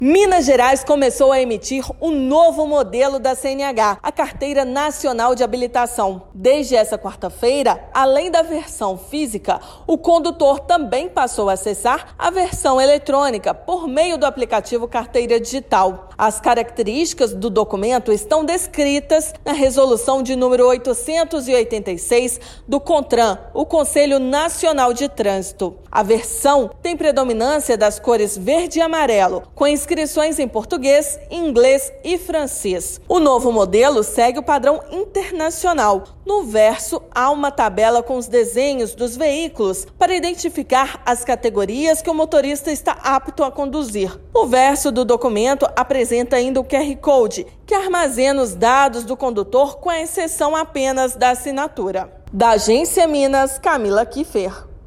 Minas Gerais começou a emitir um novo modelo da CNH, a Carteira Nacional de Habilitação. Desde essa quarta-feira, além da versão física, o condutor também passou a acessar a versão eletrônica por meio do aplicativo Carteira Digital. As características do documento estão descritas na resolução de número 886 do CONTRAN, o Conselho Nacional de Trânsito. A versão tem predominância das cores verde e amarelo, com inscrições em português, inglês e francês. O novo modelo segue o padrão internacional. No verso, há uma tabela com os desenhos dos veículos para identificar as categorias que o motorista está apto a conduzir. O verso do documento apresenta ainda o QR Code, que armazena os dados do condutor, com exceção apenas da assinatura. Da Agência Minas, Camila Kiffer.